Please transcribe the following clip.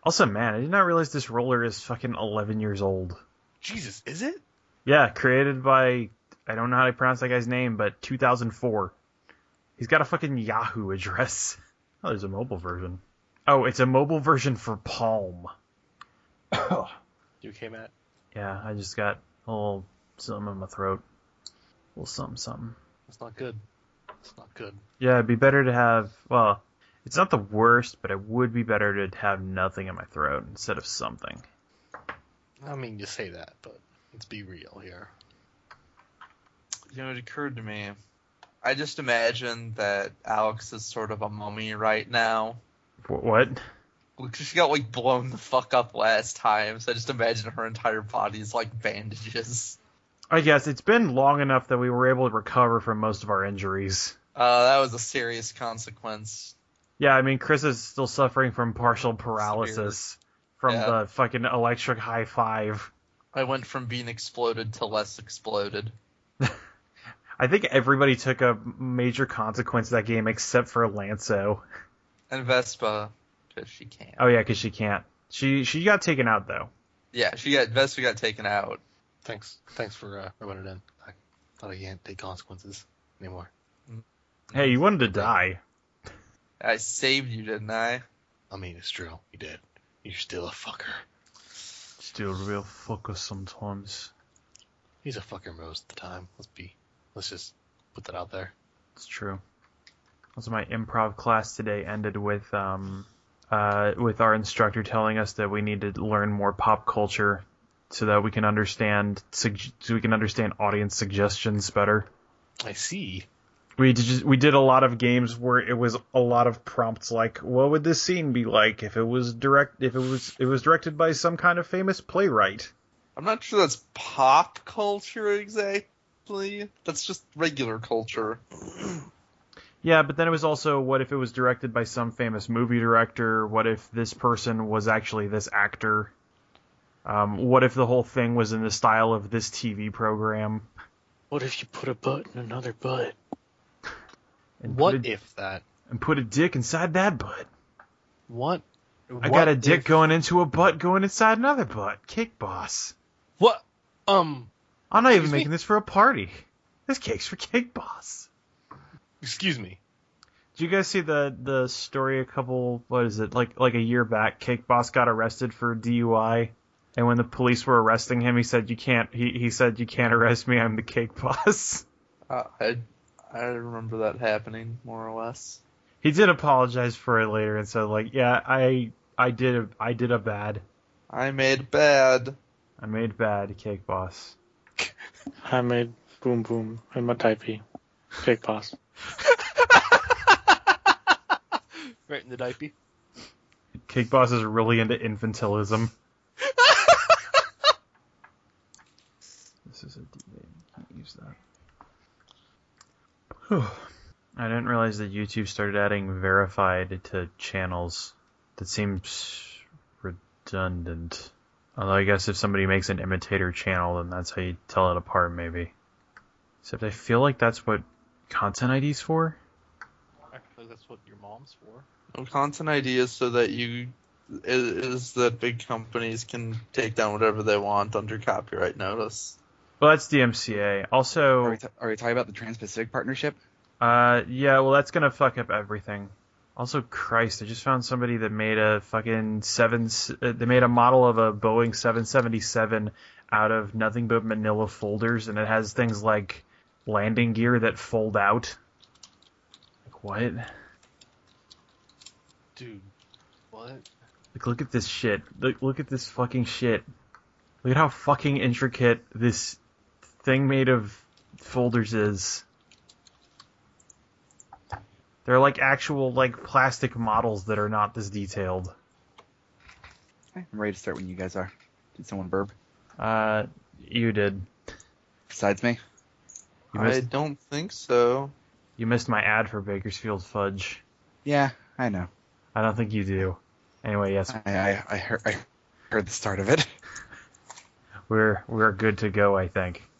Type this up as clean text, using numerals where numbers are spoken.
Also, man, I did not realize this roller is fucking 11 years old. Jesus, is it? Yeah, created by, I don't know how to pronounce that guy's name, but 2004. He's got a fucking Yahoo address. Oh, there's a mobile version. Oh, it's a mobile version for Palm. You okay, Matt? Yeah, I just got a little something in my throat. A little something, something. That's not good. It's not good. Yeah, it'd be better to have, well, it's not the worst, but it would be better to have nothing in my throat instead of something. I mean, you say that, but let's be real here. You know, it occurred to me. I just imagine that Alex is sort of a mummy right now. What? She got, like, blown the fuck up last time, so I just imagine her entire body is like bandages. I guess it's been long enough that we were able to recover from most of our injuries. That was a serious consequence. Yeah, I mean, Chris is still suffering from partial paralysis from the fucking electric high five. I went from being exploded to less exploded. I think everybody took a major consequence of that game except for Lanso. And Vespa, because she can't. Oh yeah, because she can't. She got taken out though. Yeah, Vespa got taken out. Thanks for rubbing it in. I thought I can't take consequences anymore. Hey, you wanted to die. I saved you, didn't I? I mean, it's true. You did. You're still a fucker. Still a real fucker sometimes. He's a fucker most of the time. Let's just put that out there. It's true. Also, my improv class today ended with our instructor telling us that we need to learn more pop culture so that we can understand audience suggestions better. I see. We did a lot of games where it was a lot of prompts like, what would this scene be like if it was directed by some kind of famous playwright? I'm not sure that's pop culture exactly. That's just regular culture. Yeah, but then it was also, what if it was directed by some famous movie director? What if this person was actually this actor? What if the whole thing was in the style of this TV program? What if you put a butt in another butt? And what if that? And put a dick inside that butt. What? I got a dick going into a butt going inside another butt. Cake Boss. What? I'm not even making this for a party. This cake's for Cake Boss. Excuse me. Did you guys see the story like a year back? Cake Boss got arrested for DUI, and when the police were arresting him, he said, he said, "You can't arrest me, I'm the Cake Boss." I remember that happening, more or less. He did apologize for it later and said, like, yeah, I did a bad. I made bad. I made bad, Cake Boss. I made boom boom in my typey. Cake Boss. Right in the diaper. Cake Boss is really into infantilism. This is a D-name. Can't use that. I didn't realize that YouTube started adding verified to channels. That seems redundant. Although I guess if somebody makes an imitator channel, then that's how you tell it apart, maybe. Except I feel like that's what Content ID's for. I feel like that's what your mom's for. Well, Content ID is so that is that big companies can take down whatever they want under copyright notice. Well, that's DMCA. Also, are we talking about the Trans-Pacific Partnership? Yeah, well, that's gonna fuck up everything. Also, Christ, I just found somebody that made a fucking they made a model of a Boeing 777 out of nothing but manila folders, and it has things like landing gear that fold out. Like, what? Dude, what? Like, look at this shit. Look at this fucking shit. Look at how fucking intricate this thing made of folders is. They're like actual, like, plastic models that are not this detailed. Okay, I'm ready to start when you guys are. Did someone burp? You did. Besides me? I don't think so. You missed my ad for Bakersfield Fudge. Yeah, I know. I don't think you do. Anyway, yes. I heard the start of it. We're good to go, I think.